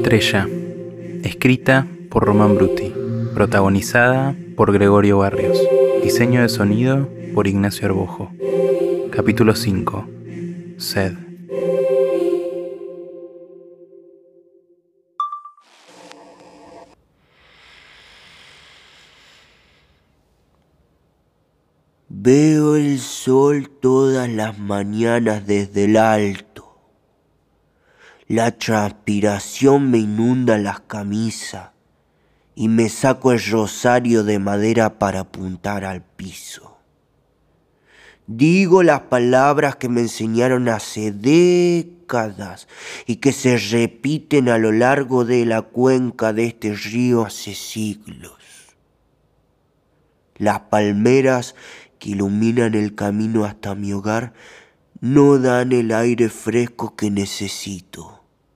Estrella, escrita por Román Bruti, protagonizada por Gregorio Barrios, diseño de sonido por Ignacio Arbojo. Capítulo 5. Sed. Veo el sol todas las mañanas desde el alto. La transpiración me inunda las camisas y me saco el rosario de madera para apuntar al piso. Digo las palabras que me enseñaron hace décadas y que se repiten a lo largo de la cuenca de este río hace siglos. Las palmeras que iluminan el camino hasta mi hogar no dan el aire fresco que necesito.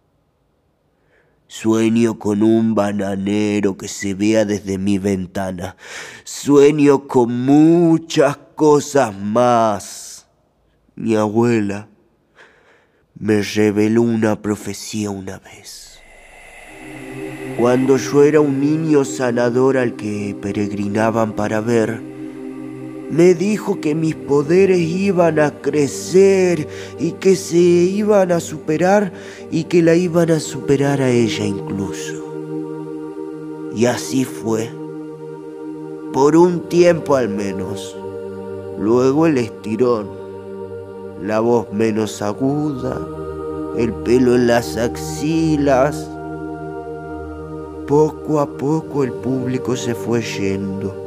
Sueño con un bananero que se vea desde mi ventana. Sueño con muchas cosas más. Mi abuela me reveló una profecía una vez. Cuando yo era un niño sanador al que peregrinaban para ver, me dijo que mis poderes iban a crecer y que se iban a superar y que la iban a superar a ella incluso. Y así fue, por un tiempo al menos. Luego el estirón, la voz menos aguda, el pelo en las axilas. Poco a poco el público se fue yendo.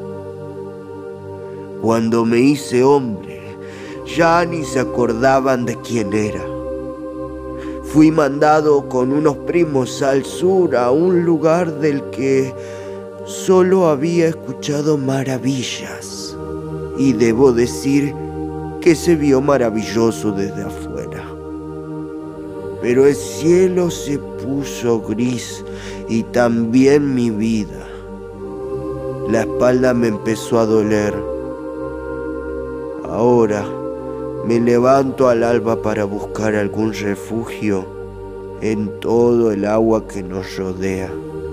Cuando me hice hombre, ya ni se acordaban de quién era. Fui mandado con unos primos al sur, a un lugar del que solo había escuchado maravillas. Y debo decir que se vio maravilloso desde afuera. Pero el cielo se puso gris y también mi vida. La espalda me empezó a doler. Ahora me levanto al alba para buscar algún refugio en todo el agua que nos rodea.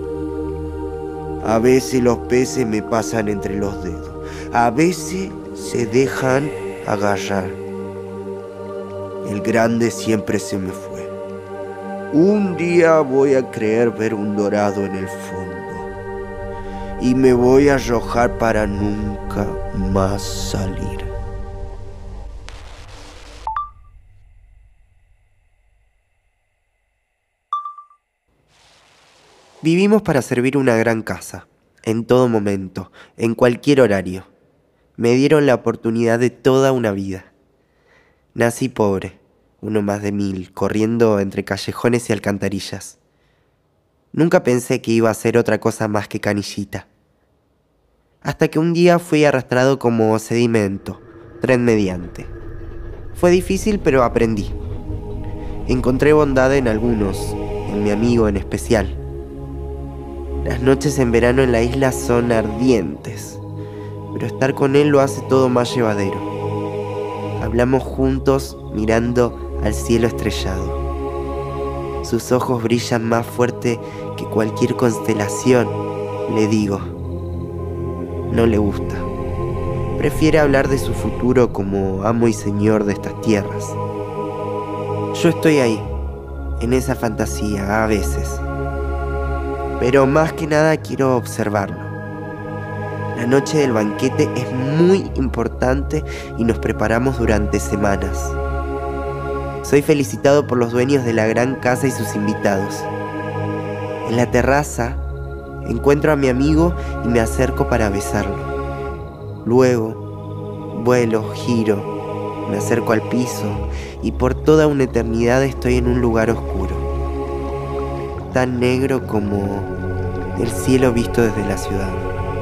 A veces los peces me pasan entre los dedos, a veces se dejan agarrar. El grande siempre se me fue. Un día voy a creer ver un dorado en el fondo y me voy a arrojar para nunca más salir. Vivimos para servir una gran casa, en todo momento, en cualquier horario. Me dieron la oportunidad de toda una vida. Nací pobre, uno más de 1000, corriendo entre callejones y alcantarillas. Nunca pensé que iba a ser otra cosa más que canillita. Hasta que un día fui arrastrado como sedimento, tren mediante. Fue difícil, pero aprendí. Encontré bondad en algunos, en mi amigo en especial. Las noches en verano en la isla son ardientes, pero estar con él lo hace todo más llevadero. Hablamos juntos mirando al cielo estrellado. Sus ojos brillan más fuerte que cualquier constelación, le digo. No le gusta. Prefiere hablar de su futuro como amo y señor de estas tierras. Yo estoy ahí, en esa fantasía, a veces. Pero más que nada quiero observarlo. La noche del banquete es muy importante y nos preparamos durante semanas. Soy felicitado por los dueños de la gran casa y sus invitados. En la terraza encuentro a mi amigo y me acerco para besarlo. Luego vuelo, giro, me acerco al piso y por toda una eternidad estoy en un lugar oscuro. Tan negro como el cielo visto desde la ciudad.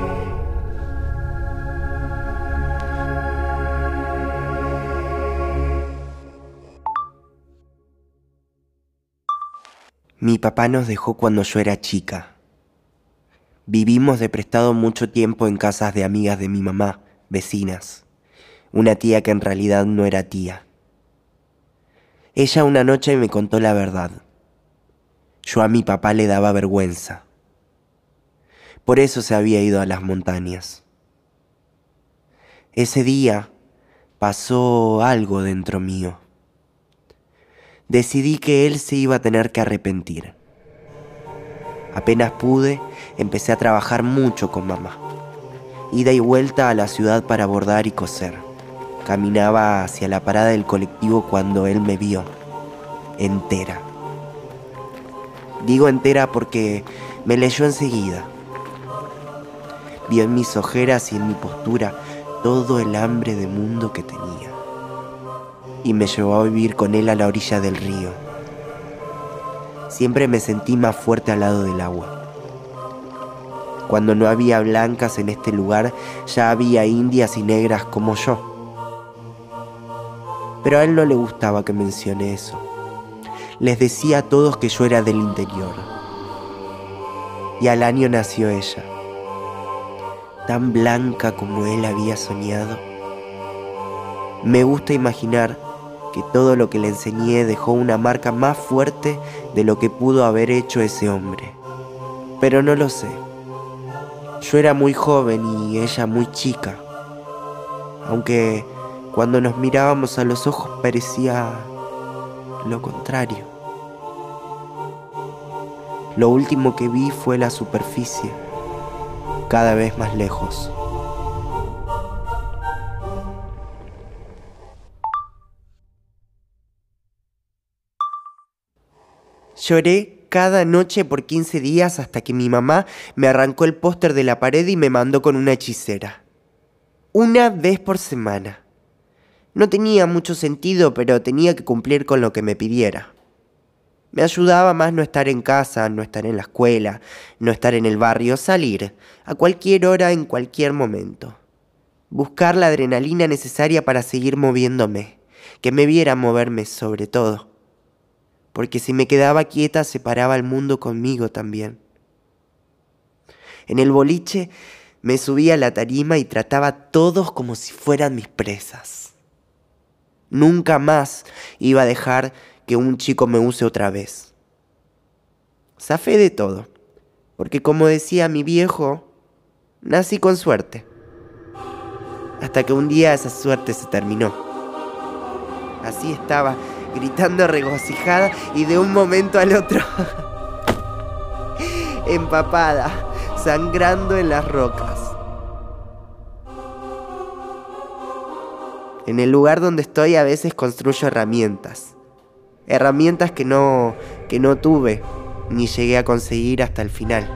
Mi papá nos dejó cuando yo era chica. Vivimos de prestado mucho tiempo en casas de amigas de mi mamá, vecinas. Una tía que en realidad no era tía. Ella una noche me contó la verdad. Yo a mi papá le daba vergüenza. Por eso se había ido a las montañas. Ese día pasó algo dentro mío. Decidí que él se iba a tener que arrepentir. Apenas pude, empecé a trabajar mucho con mamá. Ida y vuelta a la ciudad para bordar y coser. Caminaba hacia la parada del colectivo cuando él me vio, entera. Digo entera porque me leyó enseguida. Vio en mis ojeras y en mi postura todo el hambre de mundo que tenía. Y me llevó a vivir con él a la orilla del río. Siempre me sentí más fuerte al lado del agua. Cuando no había blancas en este lugar, ya había indias y negras como yo. Pero a él no le gustaba que mencione eso. Les decía a todos que yo era del interior. Y al año nació ella, tan blanca como él había soñado. Me gusta imaginar que todo lo que le enseñé dejó una marca más fuerte de lo que pudo haber hecho ese hombre. Pero no lo sé. Yo era muy joven y ella muy chica. Aunque cuando nos mirábamos a los ojos parecía lo contrario. Lo último que vi fue la superficie, cada vez más lejos. Lloré cada noche por 15 días hasta que mi mamá me arrancó el póster de la pared y me mandó con una hechicera. Una vez por semana. No tenía mucho sentido, pero tenía que cumplir con lo que me pidiera. Me ayudaba más no estar en casa, no estar en la escuela, no estar en el barrio, salir, a cualquier hora, en cualquier momento. Buscar la adrenalina necesaria para seguir moviéndome, que me viera moverme sobre todo. Porque si me quedaba quieta se paraba el mundo conmigo también. En el boliche me subía a la tarima y trataba a todos como si fueran mis presas. Nunca más iba a dejar que un chico me use otra vez. Zafé de todo, porque como decía mi viejo, nací con suerte. Hasta que un día esa suerte se terminó. Así estaba, gritando regocijada y de un momento al otro, empapada, sangrando en las rocas. En el lugar donde estoy a veces construyo herramientas. Herramientas que no tuve ni llegué a conseguir hasta el final.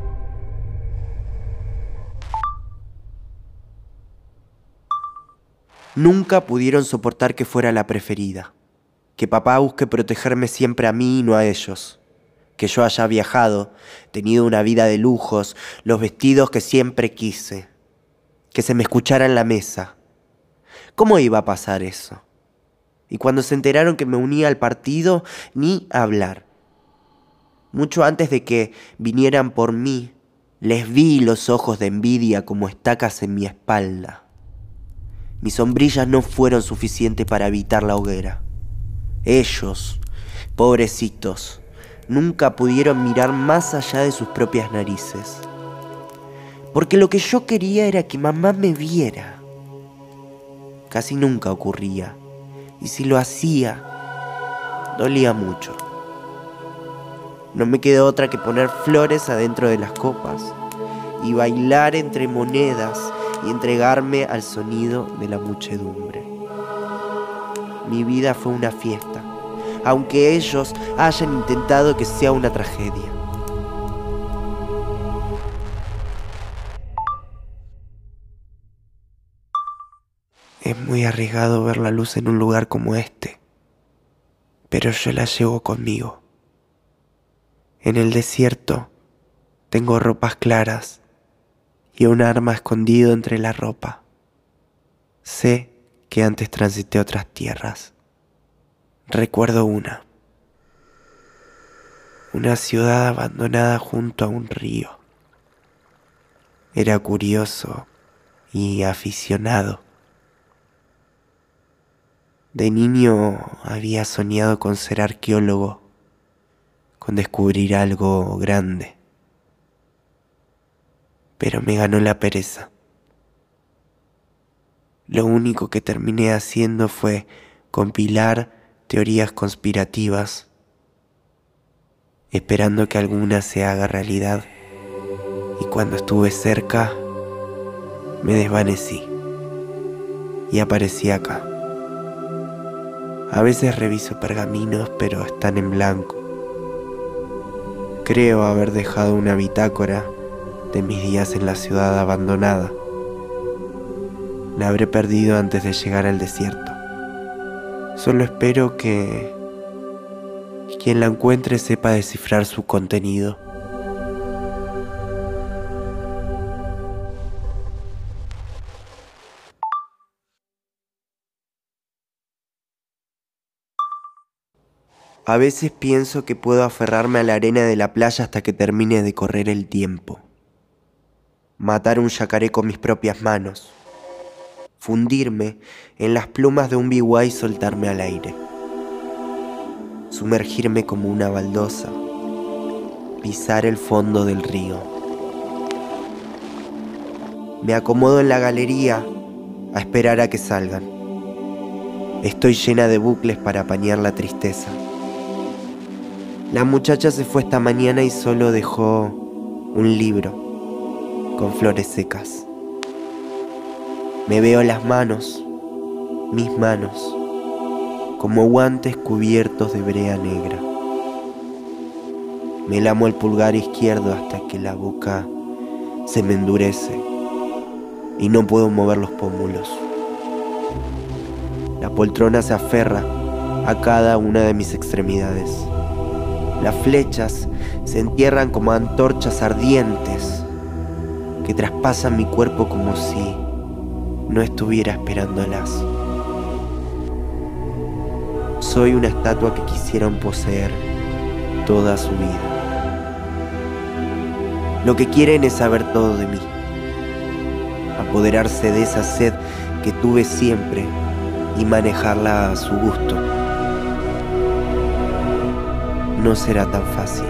Nunca pudieron soportar que fuera la preferida. Que papá busque protegerme siempre a mí y no a ellos. Que yo haya viajado, tenido una vida de lujos, los vestidos que siempre quise. Que se me escuchara en la mesa. ¿Cómo iba a pasar eso? Y cuando se enteraron que me unía al partido, ni hablar. Mucho antes de que vinieran por mí, les vi los ojos de envidia como estacas en mi espalda. Mis sombrillas no fueron suficientes para evitar la hoguera. Ellos, pobrecitos, nunca pudieron mirar más allá de sus propias narices. Porque lo que yo quería era que mamá me viera. Casi nunca ocurría. Y si lo hacía, dolía mucho. No me quedó otra que poner flores adentro de las copas y bailar entre monedas y entregarme al sonido de la muchedumbre. Mi vida fue una fiesta, aunque ellos hayan intentado que sea una tragedia. Es muy arriesgado ver la luz en un lugar como este, pero yo la llevo conmigo. En el desierto tengo ropas claras y un arma escondido entre la ropa. Sé que antes transité otras tierras. Recuerdo una ciudad abandonada junto a un río. Era curioso y aficionado. De niño había soñado con ser arqueólogo, con descubrir algo grande. Pero me ganó la pereza. Lo único que terminé haciendo fue compilar teorías conspirativas, esperando que alguna se haga realidad, y cuando estuve cerca, me desvanecí y aparecí acá. A veces reviso pergaminos, pero están en blanco. Creo haber dejado una bitácora de mis días en la ciudad abandonada. La habré perdido antes de llegar al desierto. Solo espero que quien la encuentre sepa descifrar su contenido. A veces pienso que puedo aferrarme a la arena de la playa hasta que termine de correr el tiempo. Matar un yacaré con mis propias manos. Fundirme en las plumas de un biwá y soltarme al aire. Sumergirme como una baldosa. Pisar el fondo del río. Me acomodo en la galería a esperar a que salgan. Estoy llena de bucles para apañar la tristeza. La muchacha se fue esta mañana y solo dejó un libro con flores secas. Me veo las manos, mis manos, como guantes cubiertos de brea negra. Me lamo el pulgar izquierdo hasta que la boca se me endurece y no puedo mover los pómulos. La poltrona se aferra a cada una de mis extremidades. Las flechas se entierran como antorchas ardientes que traspasan mi cuerpo como si no estuviera esperándolas. Soy una estatua que quisieron poseer toda su vida. Lo que quieren es saber todo de mí, apoderarse de esa sed que tuve siempre y manejarla a su gusto. No será tan fácil.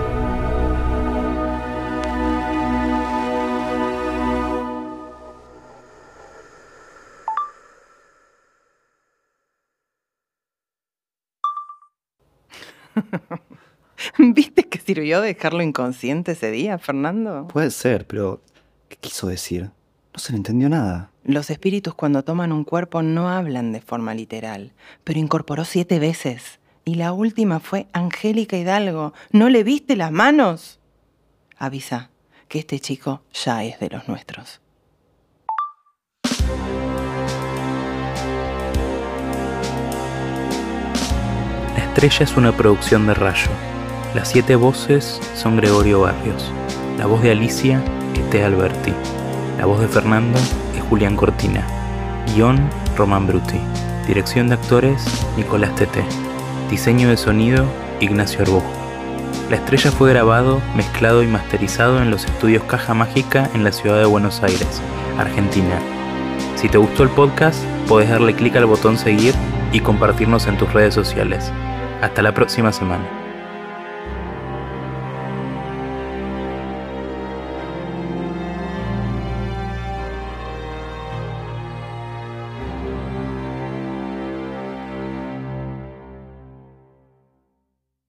¿Viste que sirvió dejarlo inconsciente ese día, Fernando? Puede ser, pero ¿qué quiso decir? No se le entendió nada. Los espíritus cuando toman un cuerpo no hablan de forma literal, pero incorporó 7 veces. Y la última fue Angélica Hidalgo. ¿No le viste las manos? Avisa que este chico ya es de los nuestros. La Estrella es una producción de Rayo. Las 7 voces son Gregorio Barrios. La voz de Alicia es Tea Alberti. La voz de Fernando es Julián Cortina. Guión, Román Bruti. Dirección de actores, Nicolás Tete. Diseño de sonido, Ignacio Arbojo. La Estrella fue grabado, mezclado y masterizado en los estudios Caja Mágica en la ciudad de Buenos Aires, Argentina. Si te gustó el podcast, podés darle clic al botón seguir y compartirnos en tus redes sociales. Hasta la próxima semana.